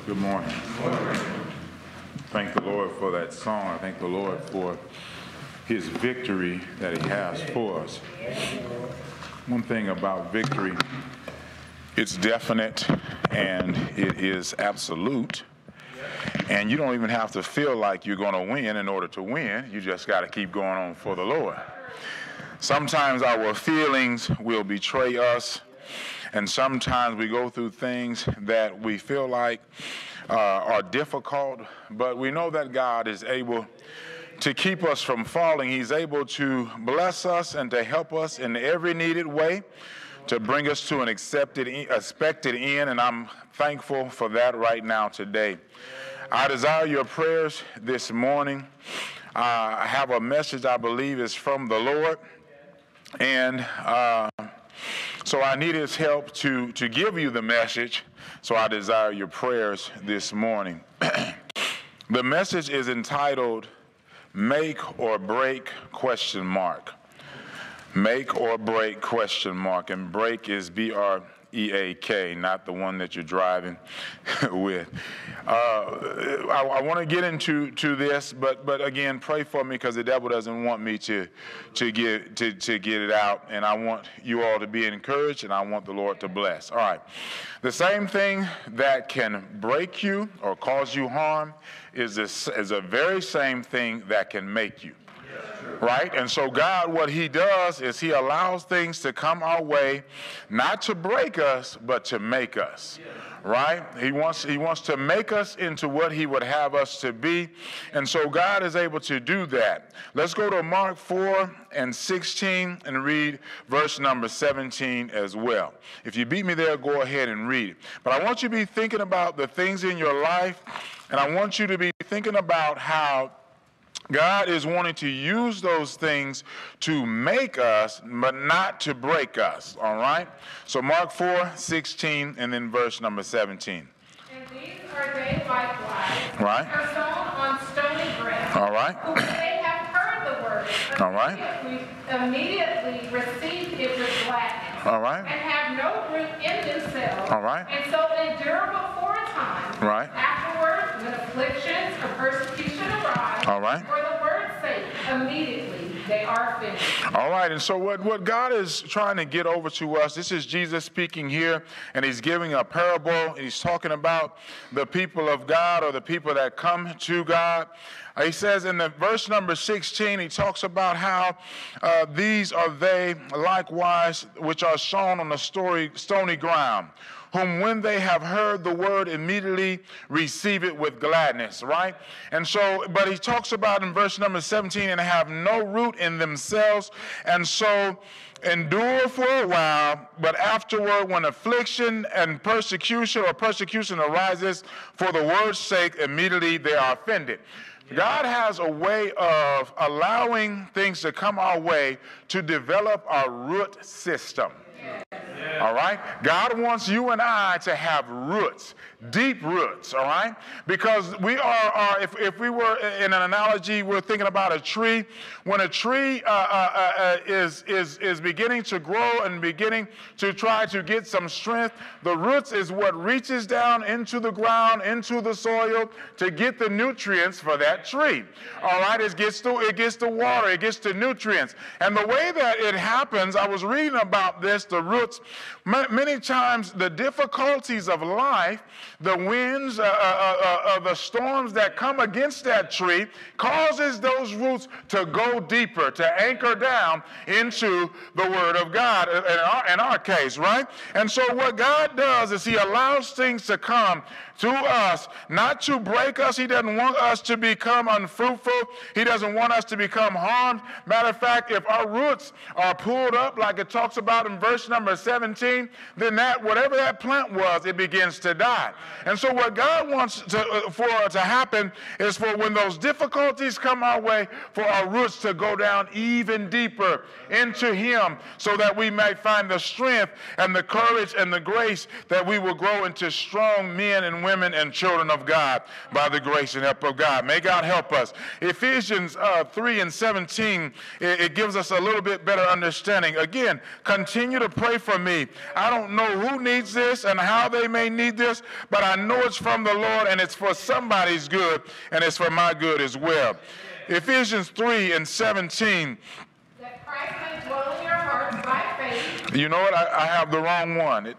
Good morning. Thank the Lord for that song. I thank the Lord for his victory that he has for us. One thing about victory, it's definite and it is absolute. And you don't even have to feel like you're going to win in order to win. You just got to keep going on for the Lord. Sometimes our feelings will betray us. And sometimes we go through things that we feel like are difficult, but we know that God is able to keep us from falling. He's able to bless us and to help us in every needed way, to bring us to an expected end, and I'm thankful for that right now today. I desire your prayers this morning. I have a message I believe is from the Lord, and so I need his help to give you the message, so I desire your prayers this morning. The message is entitled, Make or Break, ? Make or break, ? And break is B-R-E-A-K, not the one that you're driving with. I want to get into this, but again, pray for me because the devil doesn't want me to get it out, and I want you all to be encouraged, and I want the Lord to bless. All right. The same thing that can break you or cause you harm is the very same thing that can make you. Right? And so God, what he does is he allows things to come our way, not to break us, but to make us. Right? He wants to make us into what he would have us to be. And so God is able to do that. Let's go to Mark 4:16 and read verse number 17 as well. If you beat me there, go ahead and read it. But I want you to be thinking about the things in your life, and I want you to be thinking about how God is wanting to use those things to make us, but not to break us, all right? So Mark 4:16 and then verse number 17. And these are they likewise, right, are sown on stony ground, all right, who when they have heard the word, all right, immediately receive it with gladness, all right, and have no root in themselves, all right, and so endure but for a time. Right. Afterward, when afflictions or persecution arise, all right, for the word's sake, immediately they are finished. All right, and so what God is trying to get over to us, this is Jesus speaking here, and he's giving a parable, and he's talking about the people of God or the people that come to God. He says in the verse number 16, he talks about how these are they likewise which are sown on the stony ground, whom when they have heard the word immediately receive it with gladness, right? And so, but he talks about in verse number 17, and have no root in themselves, and so endure for a while, but afterward when affliction and persecution arises for the word's sake, immediately they are offended. God has a way of allowing things to come our way to develop our root system. All right? God wants you and I to have roots, deep roots, all right? Because we are if we were in an analogy, we're thinking about a tree. When a tree is beginning to grow and beginning to try to get some strength, the roots is what reaches down into the ground, into the soil to get the nutrients for that tree. All right? It gets the water, it gets the nutrients. And the way that it happens, I was reading about this, the roots, many times the difficulties of life, the winds, the storms that come against that tree causes those roots to go deeper, to anchor down into the Word of God in our case, right? And so what God does is he allows things to come to us, not to break us. He doesn't want us to become unfruitful. He doesn't want us to become harmed. Matter of fact, if our roots are pulled up, like it talks about in verse number 17, then that whatever that plant was, it begins to die. And so what God wants to happen is for when those difficulties come our way, for our roots to go down even deeper into him, so that we may find the strength and the courage and the grace that we will grow into strong men and women and children of God by the grace and help of God. May God help us. Ephesians 3:17, it gives us a little bit better understanding. Again, continue to pray for me me. I don't know who needs this and how they may need this, but I know it's from the Lord, and it's for somebody's good, and it's for my good as well. Ephesians 3:17. That Christ may dwell in your hearts by faith. You know what? I have the wrong one.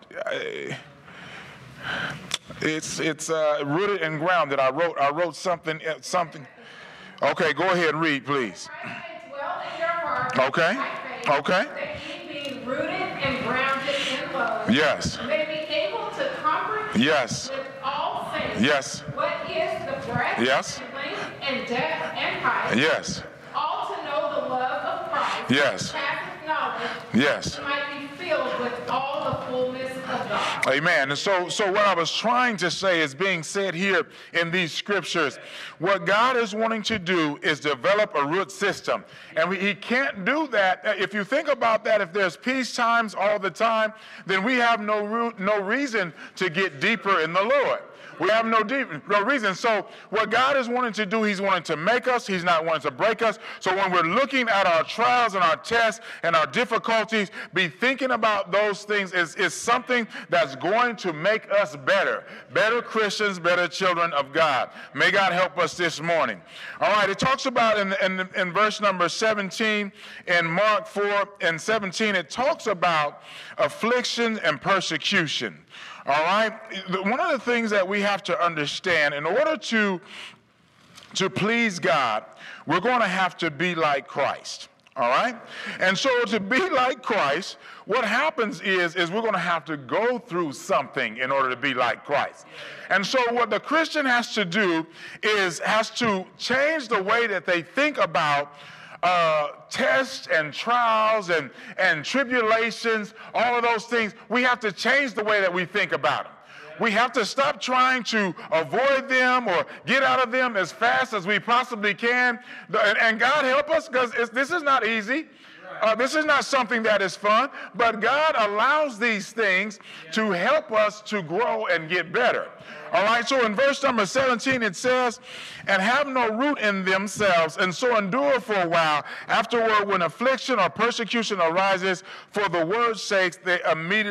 It's rooted and grounded. I wrote something. Okay, go ahead and read, please. Christ may dwell in your hearts Okay. by faith. Okay. That ye being rooted and grounded in love. Yes. May be able to comprehend Yes. with all things. Yes. What is the breadth Yes. and length and depth and height. Yes. All to know the love of Christ. Yes. Passeth knowledge. Yes. That might be filled with all the fullness of God. Amen. And so what I was trying to say is being said here in these scriptures. What God is wanting to do is develop a root system. And he can't do that. If you think about that, if there's peace times all the time, then we have no reason to get deeper in the Lord. We have no reason. So what God is wanting to do, he's wanting to make us. He's not wanting to break us. So when we're looking at our trials and our tests and our difficulties, be thinking about those things is something that's going to make us better Christians, better children of God. May God help us this morning. All right, it talks about in verse number 17 in Mark 4:17, it talks about affliction and persecution. All right? One of the things that we have to understand, in order to please God, we're going to have to be like Christ. All right? And so to be like Christ, what happens is we're going to have to go through something in order to be like Christ. And so what the Christian has to do is has to change the way that they think about tests and trials and tribulations, all of those things. We have to change the way that we think about them. We have to stop trying to avoid them or get out of them as fast as we possibly can. And God help us, because this is not easy. This is not something that is fun, but God allows these things to help us to grow and get better. All right, so in verse number 17 it says, and have no root in themselves, and so endure for a while. Afterward, when affliction or persecution arises for the word's sake, they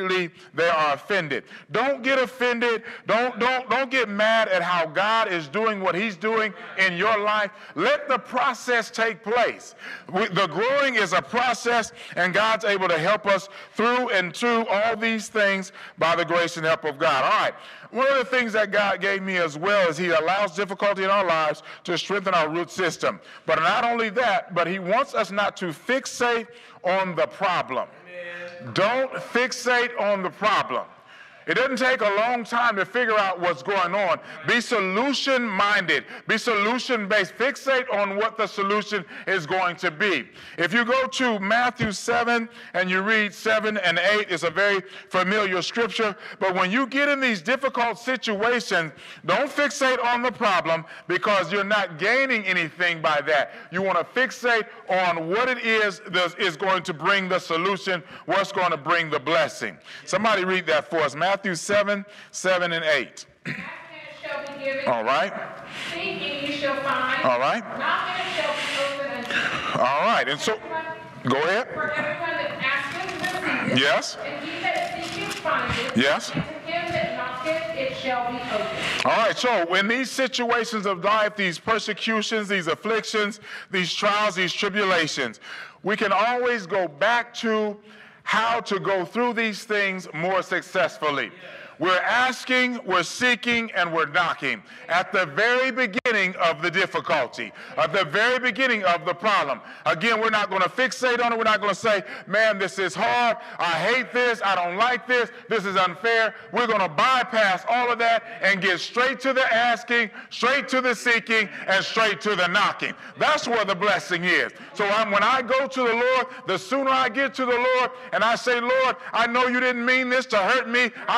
are offended. Don't get offended. Don't get mad at how God is doing what he's doing in your life. Let the process take place. The growing is a process, and God's able to help us through and to all these things by the grace and help of God. All right. One of the things that God gave me as well is he allows difficulty in our lives to strengthen our root system. But not only that, but he wants us not to fixate on the problem. Amen. Don't fixate on the problem. It doesn't take a long time to figure out what's going on. Be solution-minded. Be solution-based. Fixate on what the solution is going to be. If you go to Matthew 7 and you read 7 and 8, it's a very familiar scripture. But when you get in these difficult situations, don't fixate on the problem, because you're not gaining anything by that. You want to fixate on what it is that is going to bring the solution, what's going to bring the blessing. Somebody read that for us. Matthew 7, 7 and 8. Ask and it shall be given. All right. Seek and you shall find. All right. Knock and it shall be opened unto you. All right. And so, go ahead. For everyone that asketh receiveth. Yes. And he that seeketh findeth. Yes. And to him that knocketh it shall be opened. All right, so in these situations of life, these persecutions, these afflictions, these trials, these tribulations, we can always go back to how to go through these things more successfully. We're asking, we're seeking, and we're knocking at the very beginning of the difficulty, at the very beginning of the problem. Again, we're not going to fixate on it. We're not going to say, man, this is hard. I hate this. I don't like this. This is unfair. We're going to bypass all of that and get straight to the asking, straight to the seeking, and straight to the knocking. That's where the blessing is. So when I go to the Lord, the sooner I get to the Lord and I say, Lord, I know you didn't mean this to hurt me. I know you don't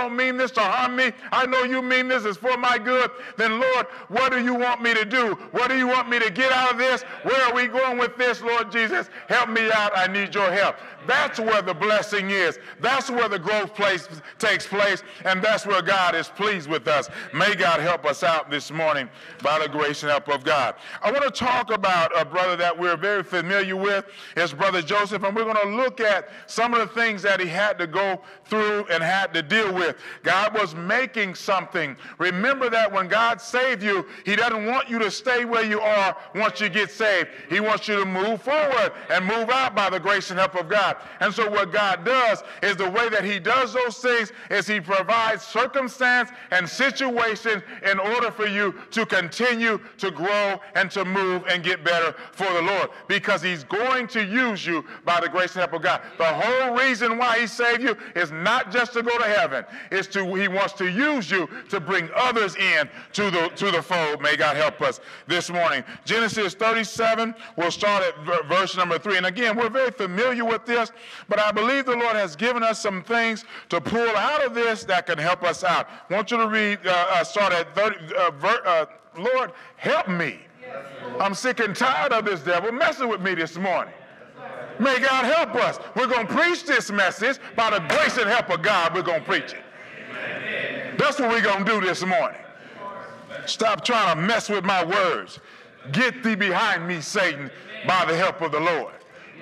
don't mean this to harm me. I know you mean this is for my good. Then, Lord, what do you want me to do? What do you want me to get out of this? Where are we going with this, Lord Jesus? Help me out. I need your help. That's where the blessing is. That's where the growth takes place, and that's where God is pleased with us. May God help us out this morning by the grace and help of God. I want to talk about a brother that we're very familiar with, his brother Joseph, and we're going to look at some of the things that he had to go through and had to deal with. God was making something. Remember that when God saved you, he doesn't want you to stay where you are once you get saved. He wants you to move forward and move out by the grace and help of God. And so what God does is the way that he does those things is he provides circumstance and situation in order for you to continue to grow and to move and get better for the Lord, because he's going to use you by the grace and help of God. The whole reason why he saved you is not just to go to heaven. He wants to use you to bring others in to the fold. May God help us this morning. Genesis 37, we'll start at verse number 3. And again, we're very familiar with this, but I believe the Lord has given us some things to pull out of this that can help us out. I want you to read, start at 30, Lord, help me. I'm sick and tired of this devil messing with me this morning. May God help us. We're going to preach this message by the grace and help of God. We're going to preach it. That's what we're going to do this morning. Stop trying to mess with my words. Get thee behind me, Satan, by the help of the Lord.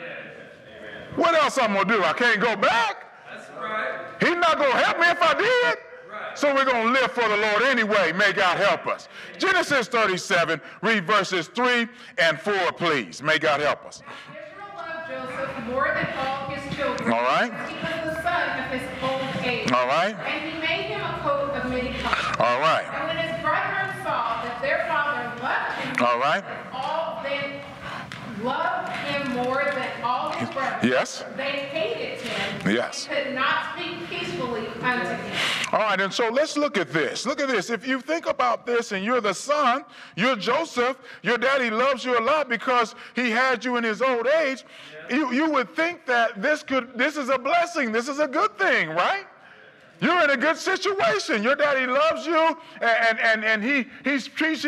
What else I'm going to do? I can't go back. He's not going to help me if I did. So we're going to live for the Lord anyway. May God help us. Genesis 37, read verses 3 and 4, please. May God help us. Israel loved Joseph more than all his children. All right. He was the son of his old age. All right. And he made him a coat of many colors. All right. And when his brethren saw that their father loved him, All right. they loved him more than all his brothers. Yes. They hated him. Yes. And could not speak peacefully unto him. All right, and so let's look at this. Look at this. If you think about this and you're the son, you're Joseph, your daddy loves you a lot because he had you in his old age, you would think that this is a blessing. This is a good thing, right? You're in a good situation. Your daddy loves you, and he treats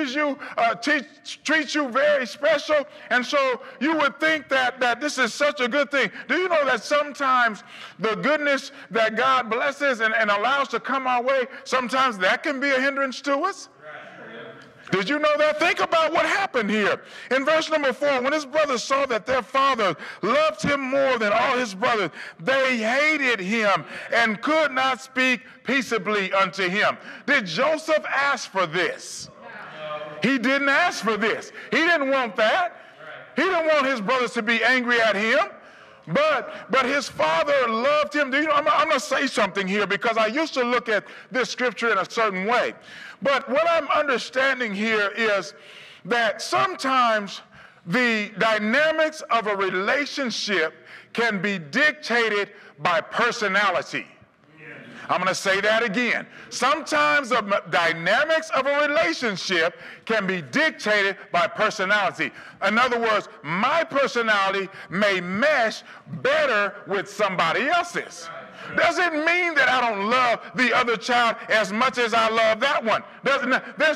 you very special. And so you would think that this is such a good thing. Do you know that sometimes the goodness that God blesses and allows to come our way, sometimes that can be a hindrance to us? Did you know that? Think about what happened here. In verse number 4, when his brothers saw that their father loved him more than all his brothers, they hated him and could not speak peaceably unto him. Did Joseph ask for this? He didn't ask for this. He didn't want that. He didn't want his brothers to be angry at him. But his father loved him. Do you know, I'm going to say something here because I used to look at this scripture in a certain way. But what I'm understanding here is that sometimes the dynamics of a relationship can be dictated by personality. I'm going to say that again. Sometimes the dynamics of a relationship can be dictated by personality. In other words, my personality may mesh better with somebody else's. Doesn't mean that I don't love the other child as much as I love that one. That's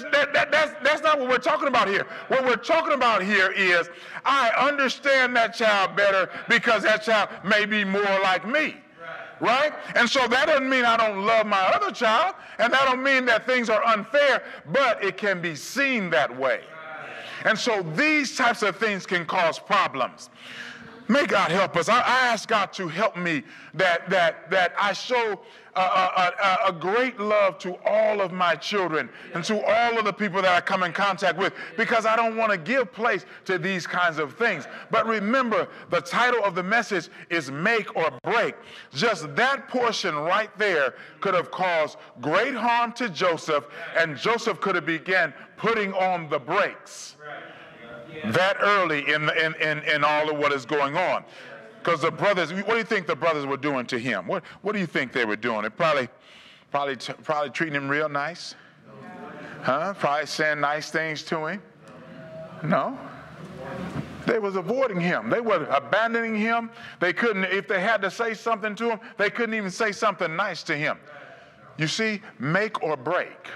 not what we're talking about here. What we're talking about here is I understand that child better because that child may be more like me. Right? And so that doesn't mean I don't love my other child, and that don't mean that things are unfair, but it can be seen that way. And so these types of things can cause problems. May God help us. I ask God to help me that I show a great love to all of my children and to all of the people that I come in contact with, because I don't want to give place to these kinds of things. But remember, the title of the message is Make or Break. Just that portion right there could have caused great harm to Joseph, and Joseph could have began putting on the brakes that early in all of what is going on. Because the brothers, what do you think the brothers were doing to him? What do you think they were doing? They probably treating him real nice? Huh? Probably saying nice things to him? No. They was avoiding him. They were abandoning him. They couldn't, if they had to say something to him, they couldn't even say something nice to him. you see, make or break.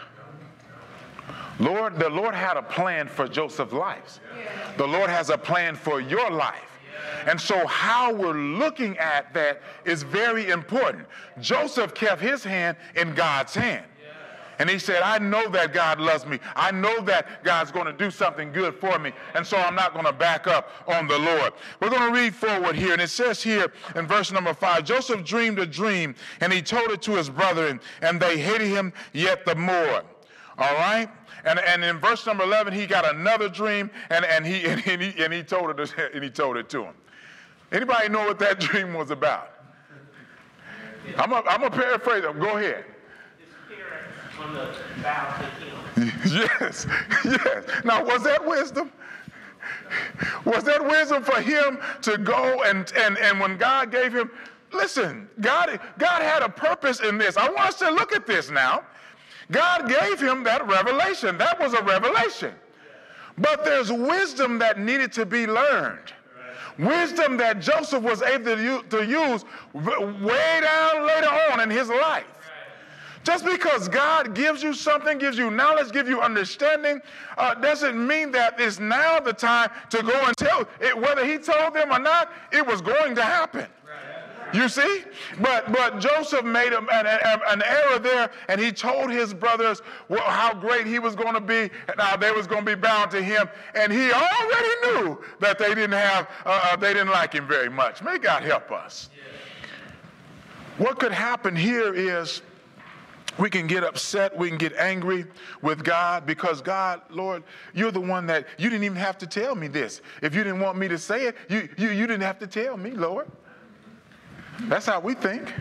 The Lord had a plan for Joseph's life. The Lord has a plan for your life. And so how we're looking at that is very important. Joseph kept his hand in God's hand. And he said, I know that God loves me. I know that God's going to do something good for me. And so I'm not going to back up on the Lord. We're going to read forward here. And it says here in verse number 5, Joseph dreamed a dream, and he told it to his brethren, and they hated him yet the more. All right? And in verse number 11, he got another dream, and he told it to him. Anybody know what that dream was about? I'm going to paraphrase it. Go ahead. On the bow to him. Yes. Now, was that wisdom? Was that wisdom for him to go and when God gave him, listen, God had a purpose in this. I want us to look at this now. God gave him that revelation. That was a revelation. But there's wisdom that needed to be learned. Wisdom that Joseph was able to use way down later on in his life. Just because God gives you something, gives you knowledge, gives you understanding, doesn't mean that it's now the time to go and tell it. Whether he told them or not, it was going to happen. You see? But Joseph made an error there, and he told his brothers how great he was going to be and how they was going to be bound to him. And he already knew that they didn't like him very much. May God help us. What could happen here is we can get upset, we can get angry with God because God, Lord, you're the one that you didn't even have to tell me this. If you didn't want me to say it, you didn't have to tell me, Lord. That's how we think.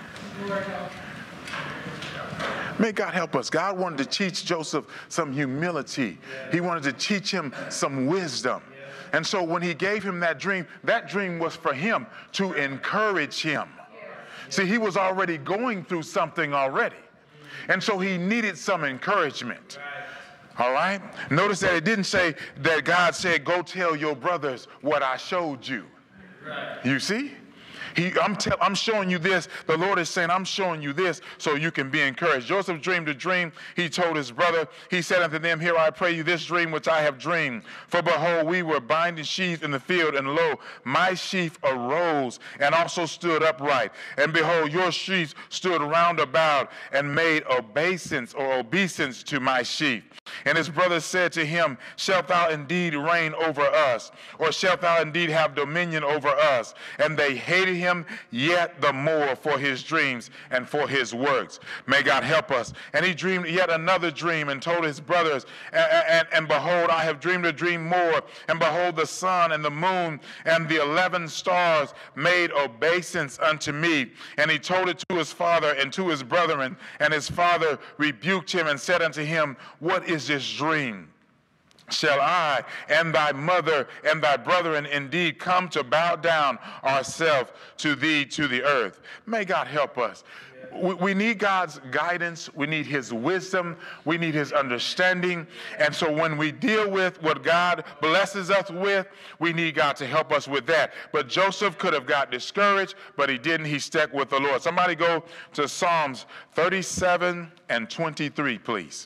May God help us. God wanted to teach Joseph some humility. He wanted to teach him some wisdom. And so when he gave him that dream was for him to encourage him. See, he was already going through something already. And so he needed some encouragement. All right? Notice that it didn't say that God said, go tell your brothers what I showed you. You see? I'm showing you this. The Lord is saying, I'm showing you this so you can be encouraged. Joseph dreamed a dream. He told his brother, he said unto them, here I pray you this dream which I have dreamed. For behold, we were binding sheaves in the field, and lo, my sheaf arose and also stood upright. And behold, your sheaves stood round about and made obeisance to my sheaf. And his brother said to him, shalt thou indeed reign over us? Or shalt thou indeed have dominion over us? And they hated him yet the more for his dreams and for his works. May God help us. And he dreamed yet another dream and told his brothers, and behold, I have dreamed a dream more. And behold, the sun and the moon and the 11 stars made obeisance unto me. And he told it to his father and to his brethren. And his father rebuked him and said unto him, what is this dream? Shall I and thy mother and thy brethren indeed come to bow down ourselves to thee to the earth? May God help us. We need God's guidance. We need his wisdom. We need his understanding. And so when we deal with what God blesses us with, we need God to help us with that. But Joseph could have got discouraged, but he didn't. He stuck with the Lord. Somebody go to Psalms 37 and 23, please.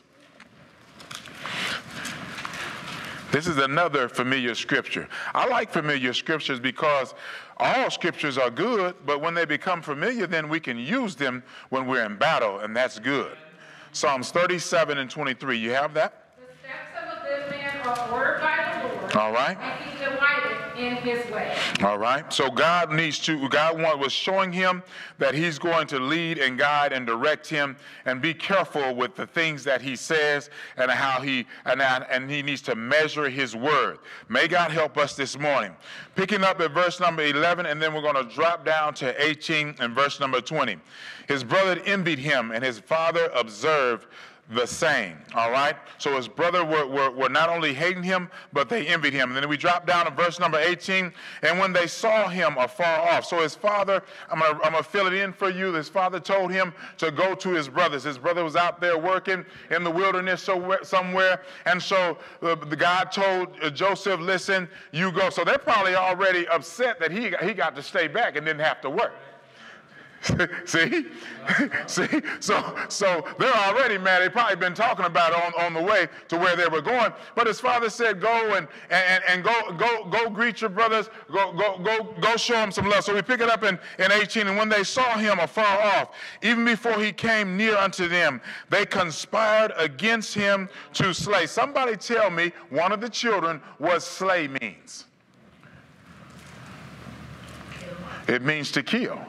This is another familiar scripture. I like familiar scriptures because all scriptures are good, but when they become familiar, then we can use them when we're in battle, and that's good. Psalms 37 and 23. You have that? The steps of a good man are ordered by the Lord. All right. And he delighteth in his way. All right. So God was showing him that he's going to lead and guide and direct him, and be careful with the things that he says and how he needs to measure his word. May God help us this morning. Picking up at verse number 11, and then we're going to drop down to 18 and verse number 20. His brother envied him, and his father observed the same. All right. So his brother were not only hating him, but they envied him. And then we drop down to verse number 18. And when they saw him afar off, so his father, I'm gonna fill it in for you. His father told him to go to his brothers. His brother was out there working in the wilderness somewhere. And so the God told Joseph, listen, you go. So they're probably already upset that he got to stay back and didn't have to work. See? See? So they're already mad. They've probably been talking about it on the way to where they were going. But his father said, go and go greet your brothers. Go show them some love. So we pick it up in 18. And when they saw him afar off, even before he came near unto them, they conspired against him to slay. Somebody tell me one of the children what slay means. It means to kill.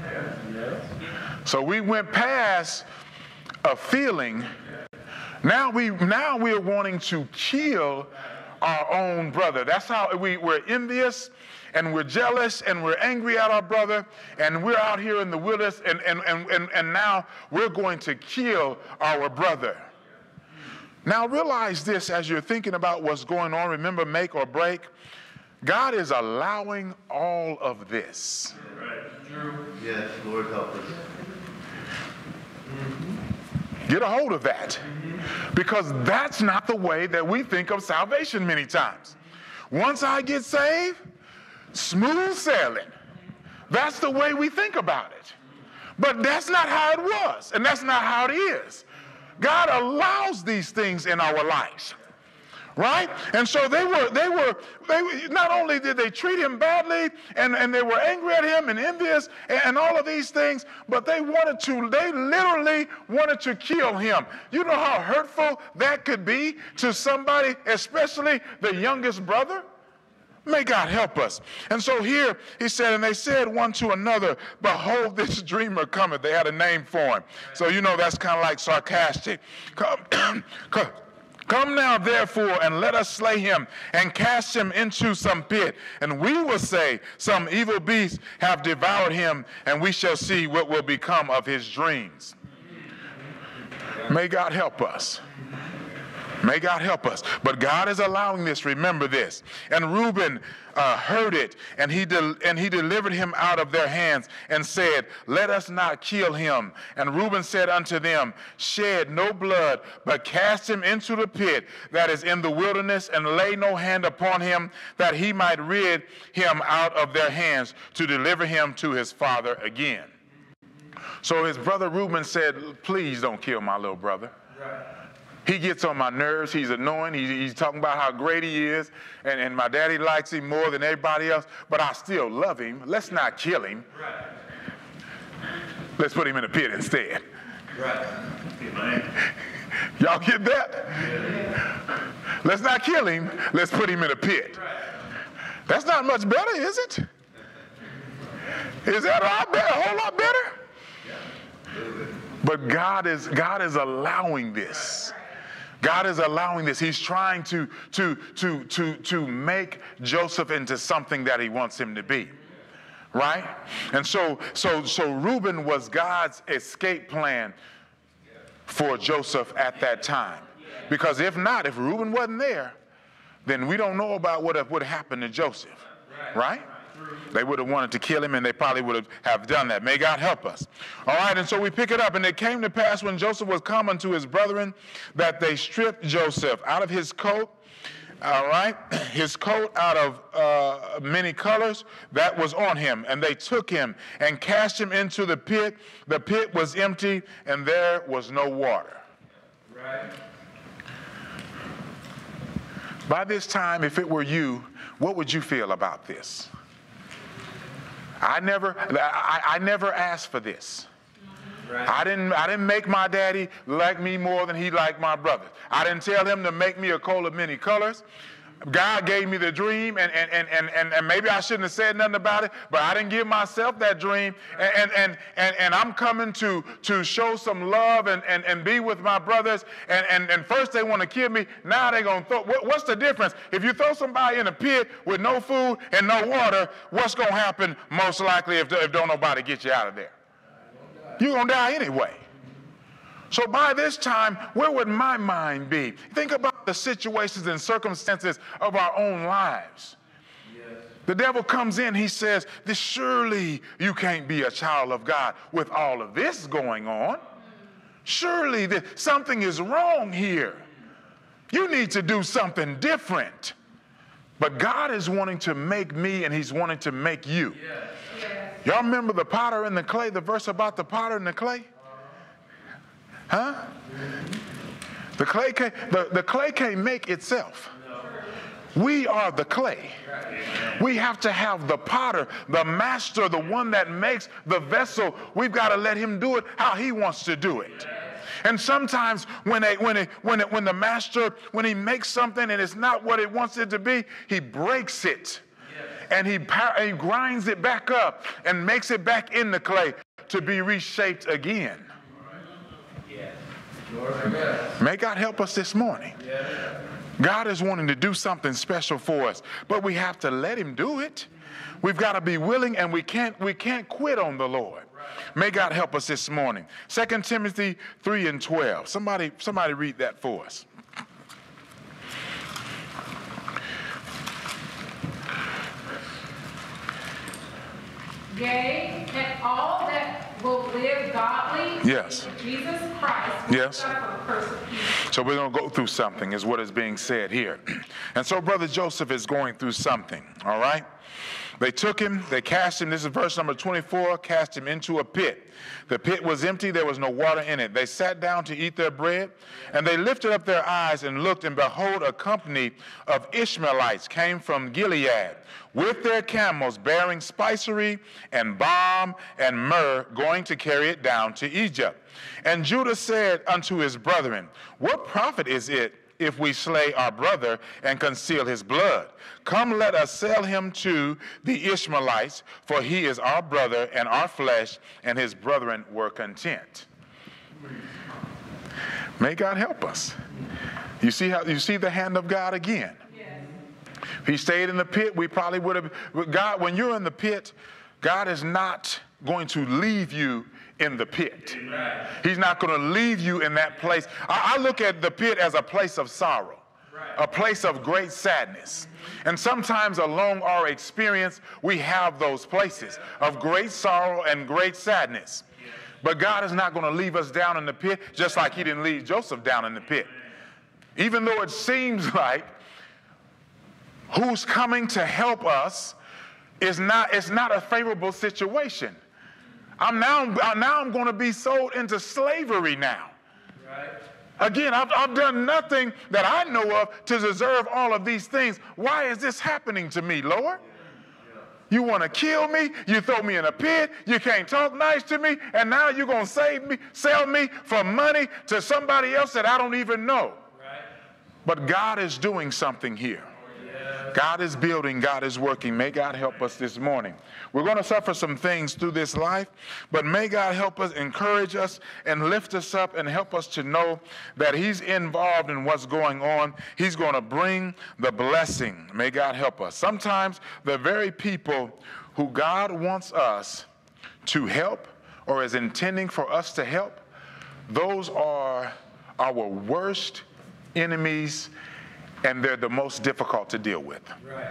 So we went past a feeling. Now we're wanting to kill our own brother. That's how we're envious and we're jealous and we're angry at our brother, and we're out here in the wilderness and now we're going to kill our brother. Now realize this as you're thinking about what's going on. Remember, make or break. God is allowing all of this. Yes, Lord, help us. Get a hold of that. Because that's not the way that we think of salvation many times. Once I get saved, smooth sailing. That's the way we think about it. But that's not how it was, and that's not how it is. God allows these things in our lives. Right? And so they not only did they treat him badly and they were angry at him and envious and all of these things, but they literally wanted to kill him. You know how hurtful that could be to somebody, especially the youngest brother? May God help us. And so here he said, and they said one to another, behold, this dreamer cometh. They had a name for him. So you know that's kind of like sarcastic. Come now, therefore, and let us slay him and cast him into some pit. And we will say, some evil beast have devoured him, and we shall see what will become of his dreams. May God help us. May God help us. But God is allowing this. Remember this. And Reuben heard it, and he delivered him out of their hands and said, let us not kill him. And Reuben said unto them, shed no blood, but cast him into the pit that is in the wilderness, and lay no hand upon him, that he might rid him out of their hands, to deliver him to his father again. So his brother Reuben said, please don't kill my little brother. Right. He gets on my nerves. He's annoying. He's talking about how great he is. And my daddy likes him more than everybody else. But I still love him. Let's not kill him. Right. Let's put him in a pit instead. Right. Y'all get that? Yeah. Let's not kill him. Let's put him in a pit. Right. That's not much better, is it? Is that a whole lot better? Yeah. But God is allowing this. God is allowing this. He's trying to make Joseph into something that he wants him to be. Right? And so Reuben was God's escape plan for Joseph at that time. Because if Reuben wasn't there, then we don't know about what would happen to Joseph. Right? They would have wanted to kill him, and they probably would have done that. May God help us. All right, and so we pick it up. And it came to pass when Joseph was come unto his brethren, that they stripped Joseph out of his coat, all right, his coat out of many colors that was on him. And they took him and cast him into the pit. The pit was empty, and there was no water. Right. By this time, if it were you, what would you feel about this? I never asked for this. Right. I didn't make my daddy like me more than he liked my brothers. I didn't tell him to make me a coat of many colors. God gave me the dream, and maybe I shouldn't have said nothing about it, but I didn't give myself that dream, and I'm coming to show some love and be with my brothers, and first they want to kill me, now they're going to throw, what's the difference? If you throw somebody in a pit with no food and no water, what's going to happen most likely if don't nobody get you out of there? You're going to die anyway. So by this time, where would my mind be? Think about the situations and circumstances of our own lives. Yes. The devil comes in, he says, surely you can't be a child of God with all of this going on. Surely something is wrong here. You need to do something different. But God is wanting to make me, and he's wanting to make you. Yes. Y'all remember the potter and the clay, the verse about the potter and the clay? Huh? The clay can't make itself. We are the clay. We have to have the potter, the master, the one that makes the vessel. We've got to let him do it how he wants to do it. And sometimes when the master, when he makes something and it's not what it wants it to be, he breaks it. And he grinds it back up and makes it back in the clay to be reshaped again. May God help us this morning. God is wanting to do something special for us, but we have to let him do it. We've got to be willing, and we can't quit on the Lord. May God help us this morning. 2 Timothy 3:12. Somebody read that for us. Yea, and all that will live godly Yes. in Jesus Christ Yes. will suffer persecution. So we're going to go through something is what is being said here. And so Brother Joseph is going through something, all right? They took him, they cast him, this is verse number 24, cast him into a pit. The pit was empty, there was no water in it. They sat down to eat their bread, and they lifted up their eyes and looked, and behold, a company of Ishmaelites came from Gilead, with their camels bearing spicery and balm and myrrh, going to carry it down to Egypt. And Judah said unto his brethren, what profit is it if we slay our brother and conceal his blood? Come, let us sell him to the Ishmaelites, for he is our brother and our flesh. And his brethren were content. May God help us. You see the hand of God again. Yes. If he stayed in the pit, we probably would have. God, when you're in the pit, God is not going to leave you in the pit. He's not going to leave you in that place. I look at the pit as a place of sorrow, a place of great sadness. And sometimes along our experience, we have those places of great sorrow and great sadness. But God is not going to leave us down in the pit, just like he didn't leave Joseph down in the pit. Even though it seems like who's coming to help us it's not a favorable situation. I'm going to be sold into slavery now. Right. Again, I've done nothing that I know of to deserve all of these things. Why is this happening to me, Lord? You want to kill me? You throw me in a pit? You can't talk nice to me? And now you're going to sell me for money to somebody else that I don't even know. Right. But God is doing something here. God is building, God is working. May God help us this morning. We're going to suffer some things through this life, but may God help us, encourage us, and lift us up and help us to know that he's involved in what's going on. He's going to bring the blessing. May God help us. Sometimes the very people who God wants us to help or is intending for us to help, those are our worst enemies, and they're the most difficult to deal with. Right.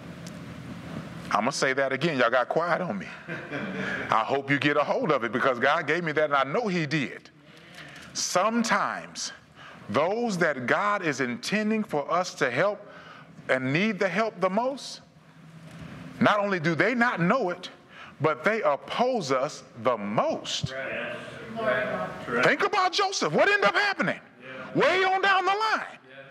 I'm going to say that again. Y'all got quiet on me. I hope you get a hold of it because God gave me that and I know he did. Sometimes those that God is intending for us to help and need the help the most, not only do they not know it, but they oppose us the most. Right. Think about Joseph. What ended up happening? Way on down the line.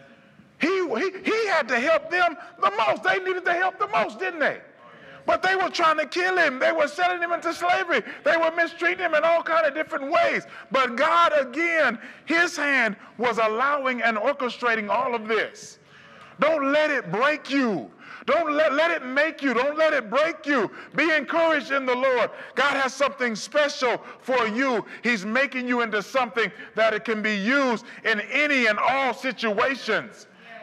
He had to help them the most. They needed the help the most, didn't they? But they were trying to kill him. They were selling him into slavery. They were mistreating him in all kinds of different ways. But God, again, his hand was allowing and orchestrating all of this. Don't let it break you. Don't let it make you. Don't let it break you. Be encouraged in the Lord. God has something special for you. He's making you into something that it can be used in any and all situations.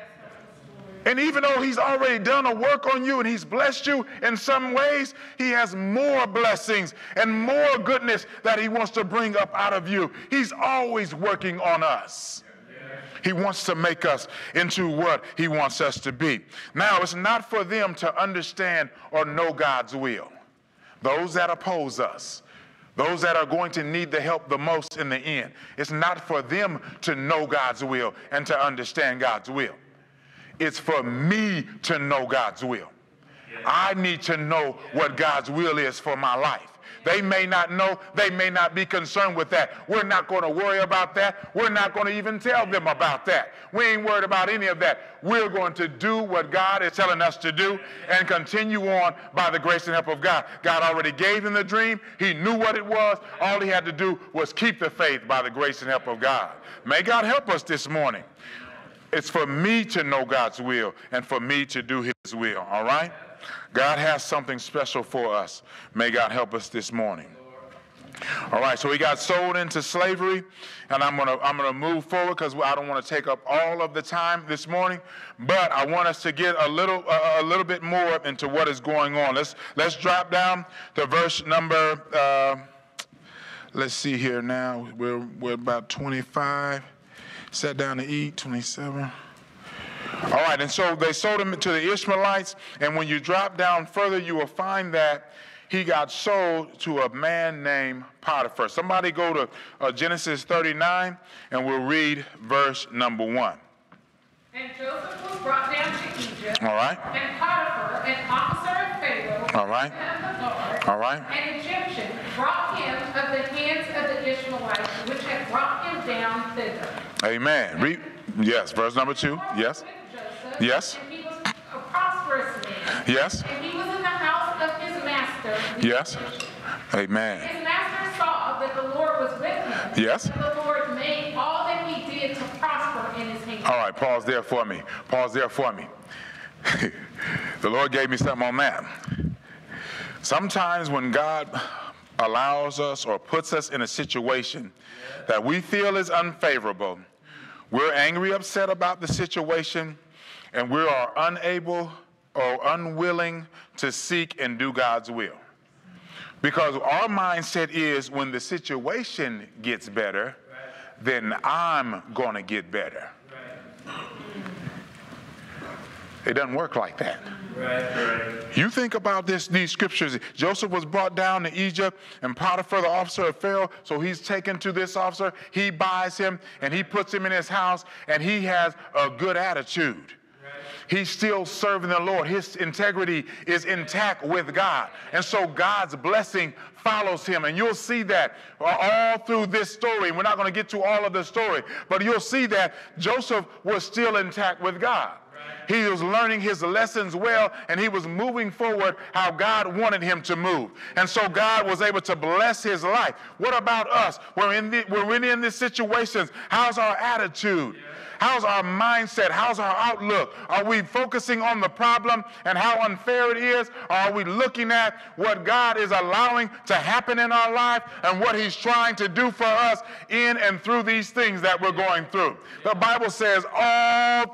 And even though he's already done a work on you and he's blessed you in some ways, he has more blessings and more goodness that he wants to bring up out of you. He's always working on us. He wants to make us into what he wants us to be. Now, it's not for them to understand or know God's will. Those that oppose us, those that are going to need the help the most in the end, it's not for them to know God's will and to understand God's will. It's for me to know God's will. I need to know what God's will is for my life. They may not know. They may not be concerned with that. We're not going to worry about that. We're not going to even tell them about that. We ain't worried about any of that. We're going to do what God is telling us to do and continue on by the grace and help of God. God already gave him the dream. He knew what it was. All he had to do was keep the faith by the grace and help of God. May God help us this morning. It's for me to know God's will and for me to do his will, all right? God has something special for us. May God help us this morning. All right, so we got sold into slavery, and I'm gonna move forward because I don't want to take up all of the time this morning, but I want us to get a little bit more into what is going on. Let's drop down to verse number. Let's see here now. We're about 25. Sat down to eat. 27. All right, and so they sold him to the Ishmaelites, and when you drop down further, you will find that he got sold to a man named Potiphar. Somebody go to Genesis 39, and we'll read verse number 1. And Joseph was brought down to Egypt. All right. And Potiphar, an officer of Pharaoh, All right. and the guard, All right. an Egyptian, brought him of the hands of the Ishmaelites, which had brought him down thither. Amen. Yes, verse number 2. Yes. Joseph, Yes. And he was a prosperous man. Yes. And he was in the house of his master. Yes. Amen. His master saw that the Lord was with him. Yes. And the Lord made all that he did to prosper in his hand. All right, pause there for me. Pause there for me. The Lord gave me something on that. Sometimes when God allows us or puts us in a situation that we feel is unfavorable, we're angry, upset about the situation, and we are unable or unwilling to seek and do God's will. Because our mindset is when the situation gets better, then I'm going to get better. It doesn't work like that. Right. You think about these scriptures. Joseph was brought down to Egypt, and Potiphar, the officer of Pharaoh, so he's taken to this officer. He buys him, and he puts him in his house, and he has a good attitude. He's still serving the Lord. His integrity is intact with God. And so God's blessing follows him. And you'll see that all through this story. We're not going to get to all of the story, but you'll see that Joseph was still intact with God. He was learning his lessons well, and he was moving forward how God wanted him to move. And so God was able to bless his life. What about us? We're in these situations. How's our attitude? How's our mindset? How's our outlook? Are we focusing on the problem and how unfair it is? Or are we looking at what God is allowing to happen in our life and what he's trying to do for us in and through these things that we're going through? The Bible says all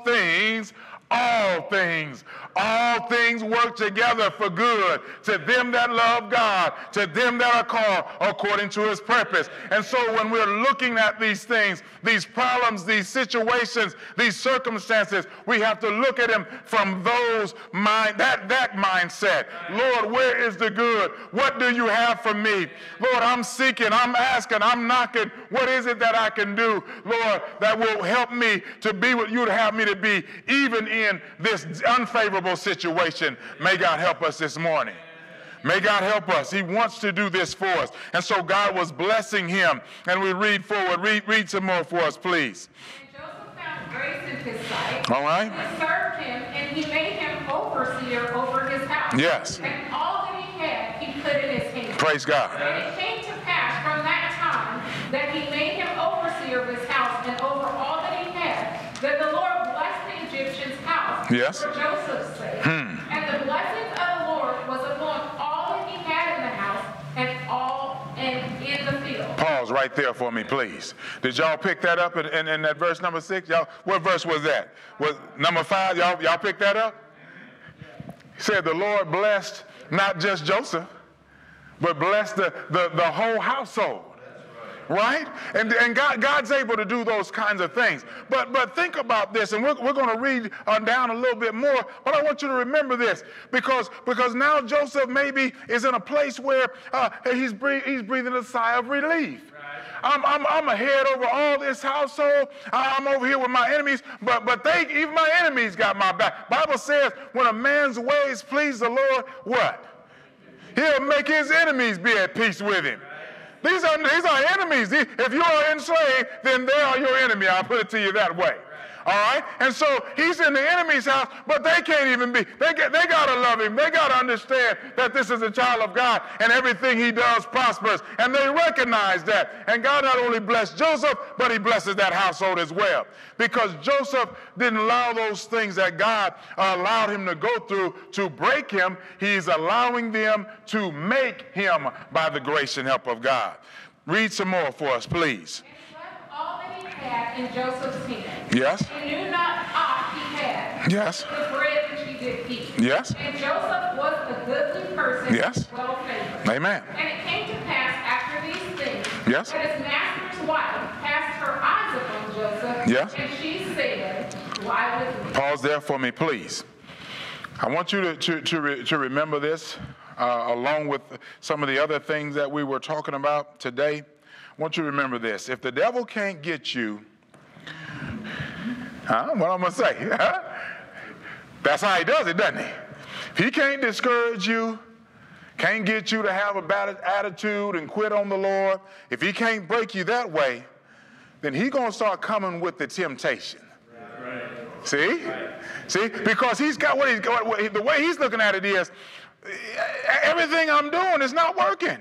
things work together for good to them that love God, to them that are called according to his purpose. And so when we're looking at these things, these problems, these situations, these circumstances, we have to look at them from that mindset. Lord, where is the good? What do you have for me? Lord, I'm seeking, I'm asking, I'm knocking. What is it that I can do, Lord, that will help me to be what you'd have me to be, even in this unfavorable situation? May God help us this morning. May God help us. He wants to do this for us. And so God was blessing him. And we read forward. Read some more for us, please. And Joseph found grace in his sight. All right. He served him, and he made him overseer over his house. Yes. And all that he had, he put in his hand. Praise God. And it came to pass from that time that he made him overseer of his house and over all that he had, that the Lord blessed the Egyptian's house Yes. for Joseph's sake. And the blessings of the Lord was upon all that he had in the house and in the field. Pause right there for me, please. Did y'all pick that up in that verse number 6? Y'all, what verse was that? Was number 5? Y'all picked that up? He said the Lord blessed not just Joseph, but blessed the whole household. right? And God's able to do those kinds of things. But think about this, and we're going to read down a little bit more, but I want you to remember this, because now Joseph maybe is in a place where he's breathing a sigh of relief. I'm ahead over all this household. I'm over here with my enemies, but even my enemies got my back. Bible says when a man's ways please the Lord, what? He'll make his enemies be at peace with him. These are enemies. If you are enslaved, then they are your enemy. I'll put it to you that way. All right? And so he's in the enemy's house, but they can't even be. They got to love him. They got to understand that this is a child of God and everything he does prospers. And they recognize that. And God not only blessed Joseph, but he blesses that household as well. Because Joseph didn't allow those things that God allowed him to go through to break him. He's allowing them to make him by the grace and help of God. Read some more for us, please. All that he had in Joseph's hand. Yes. He knew not aught he had. Yes. The bread which he did eat. Yes. And Joseph was a goodly person. Yes. Well favored. Amen. And it came to pass after these things. Yes. That his master's wife cast her eyes upon Joseph. Yes. And she said, "Lie with me." Pause there for me, please. I want you to remember this, along with some of the other things that we were talking about today. I want you to remember this. If the devil can't get you, what I'm going to say, that's how he does it, doesn't he? If he can't discourage you, can't get you to have a bad attitude and quit on the Lord, if he can't break you that way, then he's going to start coming with the temptation. Right. See? Right. See? Because he's got the way he's looking at it is, everything I'm doing is not working.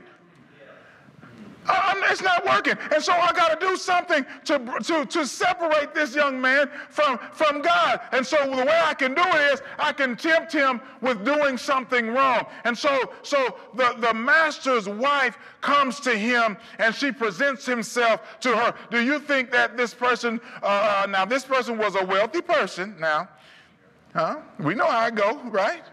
It's not working. And so I got to do something to separate this young man from God. And so the way I can do it is I can tempt him with doing something wrong. And so the master's wife comes to him and she presents himself to her. Do you think that this person, now this person was a wealthy person now? We know how it go, right?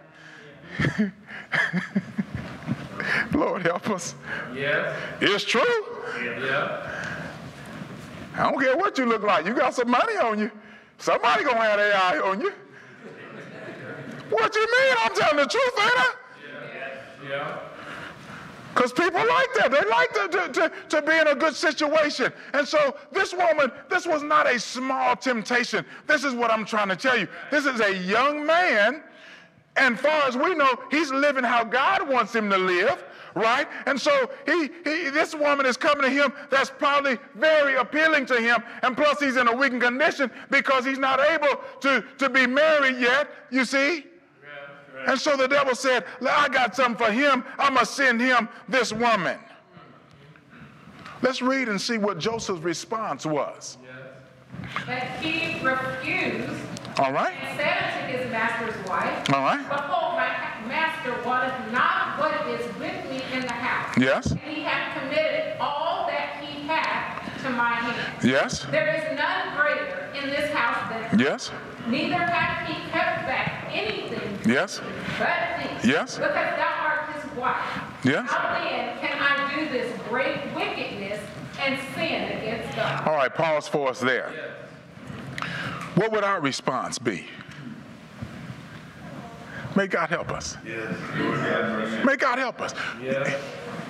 Lord help us. Yes. It's true. Yeah. I don't care what you look like. You got some money on you. Somebody gonna have their eye on you. What you mean? I'm telling the truth, ain't I? Yeah. Because people like that. They like to be in a good situation. And so this woman, this was not a small temptation. This is what I'm trying to tell you. This is a young man. And far as we know, he's living how God wants him to live, right? And so this woman is coming to him that's probably very appealing to him. And plus he's in a weakened condition because he's not able to be married yet, you see? Yeah, right. And so the devil said, I got something for him. I'm going to send him this woman. Let's read and see what Joseph's response was. But he refused. All right. And said unto his master's wife, all right. Behold, my master wanteth not what is with me in the house. Yes. And he hath committed all that he hath to my hand. Yes. There is none greater in this house than he. Yes. Neither hath he kept back anything. Yes. But thee. Yes. Because thou art his wife. Yes. How then can I do this great wickedness and sin against God? All right, pause for us there. What would our response be? May God help us. Yes. May God help us. Yes.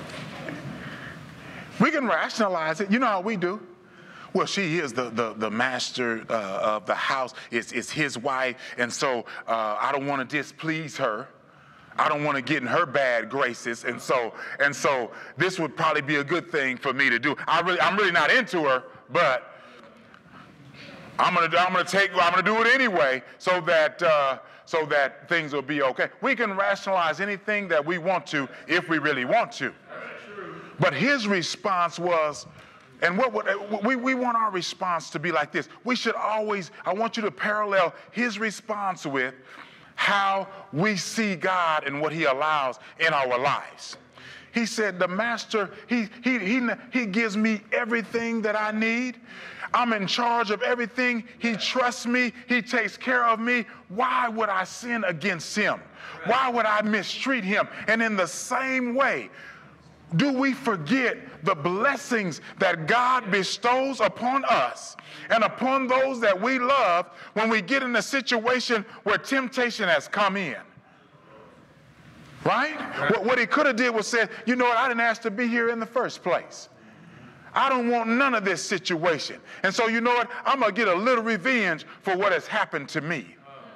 We can rationalize it. You know how we do. Well, she is the master of the house. It's his wife. And so I don't want to displease her. I don't want to get in her bad graces. And so this would probably be a good thing for me to do. I'm really not into her, but I'm gonna do it anyway so that things will be okay. We can rationalize anything that we want to if we really want to. But his response was, and we want our response to be like this. We should always, I want you to parallel his response with how we see God and what he allows in our lives. He said, the master, he gives me everything that I need. I'm in charge of everything. He trusts me. He takes care of me. Why would I sin against him? Why would I mistreat him? And in the same way, do we forget the blessings that God bestows upon us and upon those that we love when we get in a situation where temptation has come in? Right? What he could have did was said, you know what, I didn't ask to be here in the first place. I don't want none of this situation. And so you know what, I'm going to get a little revenge for what has happened to me.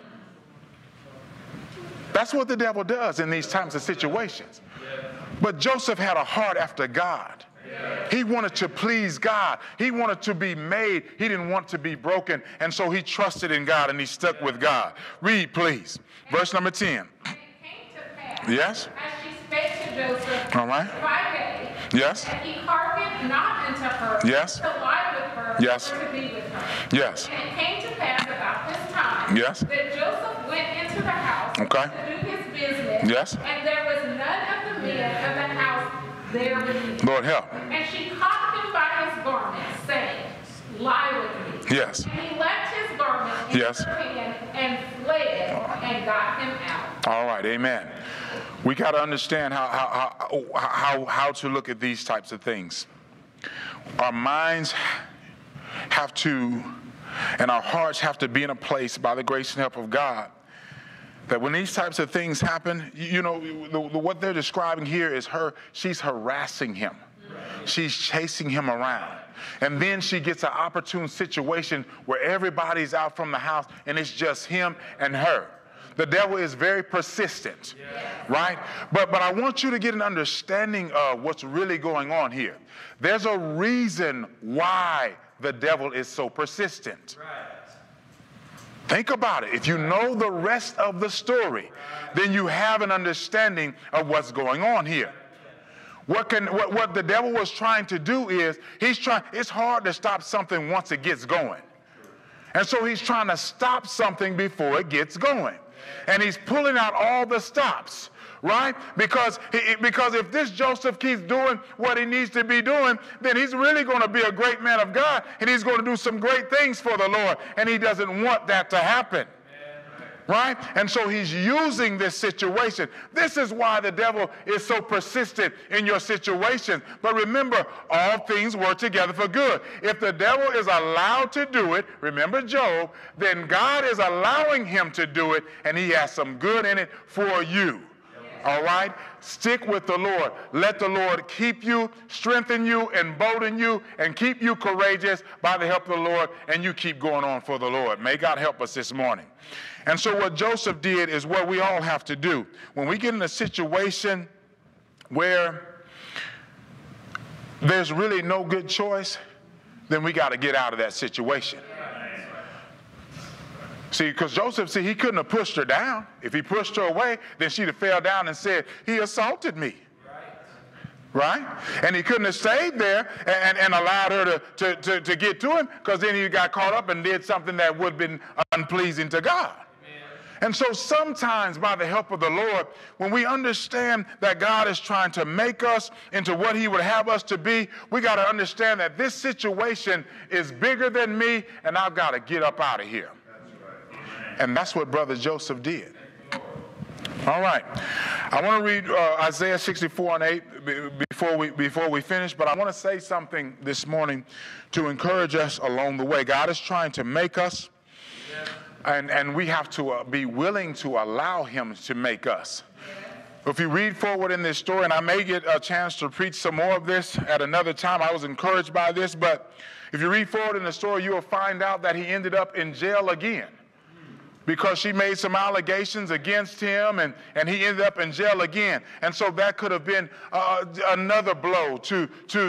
That's what the devil does in these types of situations. But Joseph had a heart after God. He wanted to please God. He wanted to be made. He didn't want to be broken. And so he trusted in God and he stuck with God. Read, please. Verse number 10. And it came to pass, Yes? as she spake to Joseph All right. by day, Yes? that he hearkened not unto her Yes. to lie with her Yes. or to be with her. Yes. And it came to pass about this time Yes. that Joseph went into the house Okay. to do his business, Yes. and there was none of the men of the house there with him. Lord help. And she caught him by his garment, saying, Lie with me. Yes. And he left his garment in Yes. her hand and fled and got him out. All right, amen. We got to understand how to look at these types of things. Our minds have to, and our hearts have to be in a place by the grace and help of God that when these types of things happen, you know, what they're describing here is she's harassing him. She's chasing him around. And then she gets an opportune situation where everybody's out from the house and it's just him and her. The devil is very persistent, right? But I want you to get an understanding of what's really going on here. There's a reason why the devil is so persistent. Think about it. If you know the rest of the story, then you have an understanding of what's going on here. What the devil was trying to do is, it's hard to stop something once it gets going. And so he's trying to stop something before it gets going. And he's pulling out all the stops, right? Because if this Joseph keeps doing what he needs to be doing, then he's really going to be a great man of God, and he's going to do some great things for the Lord, and he doesn't want that to happen. Right? And so he's using this situation. This is why the devil is so persistent in your situation. But remember, all things work together for good. If the devil is allowed to do it, remember Job, then God is allowing him to do it, and he has some good in it for you. All right? Stick with the Lord. Let the Lord keep you, strengthen you, embolden you, and keep you courageous by the help of the Lord, and you keep going on for the Lord. May God help us this morning. And so what Joseph did is what we all have to do. When we get in a situation where there's really no good choice, then we got to get out of that situation. See, because Joseph, he couldn't have pushed her down. If he pushed her away, then she'd have fell down and said, he assaulted me. Right? And he couldn't have stayed there and allowed her to get to him, because then he got caught up and did something that would have been unpleasing to God. And so sometimes, by the help of the Lord, when we understand that God is trying to make us into what he would have us to be, we got to understand that this situation is bigger than me, and I've got to get up out of here. And that's what Brother Joseph did. All right. I want to read Isaiah 64:8 before we finish, but I want to say something this morning to encourage us along the way. God is trying to make us, and we have to be willing to allow him to make us. If you read forward in this story, and I may get a chance to preach some more of this at another time, I was encouraged by this, but if you read forward in the story, you will find out that he ended up in jail again, because she made some allegations against him, and he ended up in jail again. And so that could have been another blow to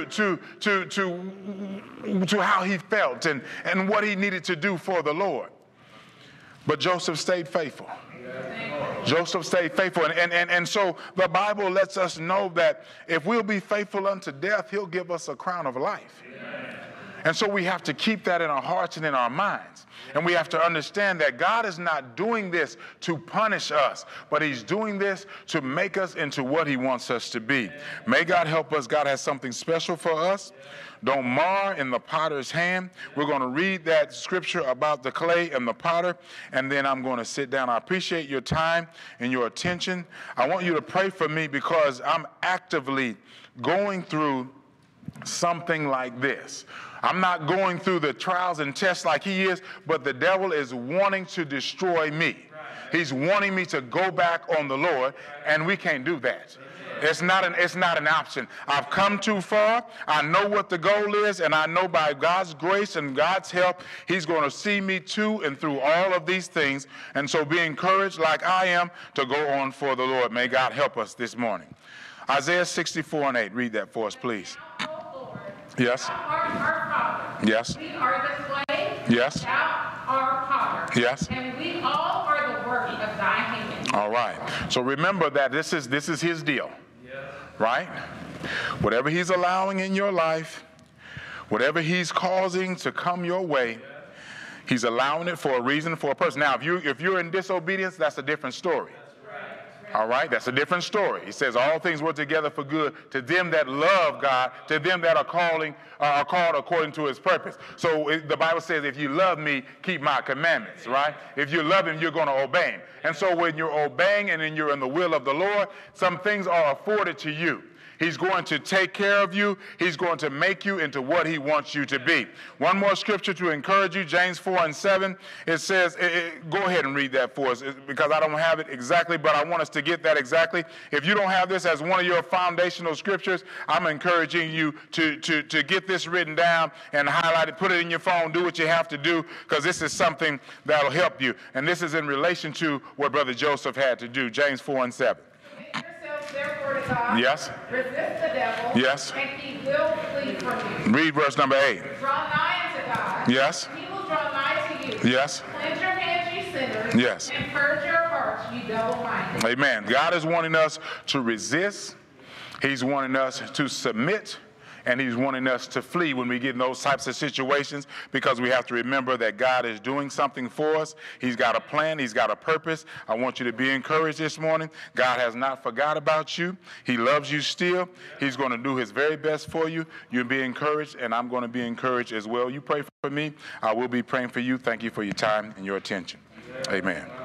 how he felt and what he needed to do for the Lord. But Joseph stayed faithful. Joseph stayed faithful. And so the Bible lets us know that if we'll be faithful unto death, he'll give us a crown of life. And so we have to keep that in our hearts and in our minds. And we have to understand that God is not doing this to punish us, but he's doing this to make us into what he wants us to be. May God help us. God has something special for us. Don't mar in the potter's hand. We're going to read that scripture about the clay and the potter, and then I'm going to sit down. I appreciate your time and your attention. I want you to pray for me because I'm actively going through something like this. I'm not going through the trials and tests like he is, but the devil is wanting to destroy me. He's wanting me to go back on the Lord, and we can't do that. It's not an option. I've come too far. I know what the goal is, and I know by God's grace and God's help, he's going to see me to and through all of these things. And so be encouraged like I am to go on for the Lord. May God help us this morning. Isaiah 64:8. Read that for us, please. Yes. Thou art our Father. Yes. We are the clay. Yes. Thou art potter. Yes. And we all are the work of thy hand. All right. So remember that this is his deal. Right? Whatever he's allowing in your life, whatever he's causing to come your way, he's allowing it for a reason, for a purpose. Now, if you're in disobedience, that's a different story. All right? That's a different story. He says all things work together for good to them that love God, to them that are called according to his purpose. So the Bible says, if you love me, keep my commandments, right? If you love him, you're going to obey him. And so when you're obeying and then you're in the will of the Lord, some things are afforded to you. He's going to take care of you. He's going to make you into what he wants you to be. One more scripture to encourage you, James 4:7. It says, go ahead and read that for us because I don't have it exactly, but I want us to get that exactly. If you don't have this as one of your foundational scriptures, I'm encouraging you to get this written down and highlight it, put it in your phone, do what you have to do because this is something that'll help you. And this is in relation to what Brother Joseph had to do, James 4:7. Therefore to God. Yes. Resist the devil. Yes. And he will flee from you. Read verse number 8. Draw nigh unto God. Yes. He will draw nigh to you. Yes. Cleanse your hands, you sinners. Yes. And purge your hearts, you double-minded. Amen. God is wanting us to resist. He's wanting us to submit. And he's wanting us to flee when we get in those types of situations because we have to remember that God is doing something for us. He's got a plan. He's got a purpose. I want you to be encouraged this morning. God has not forgot about you. He loves you still. He's going to do his very best for you. You'll be encouraged, and I'm going to be encouraged as well. You pray for me. I will be praying for you. Thank you for your time and your attention. Amen.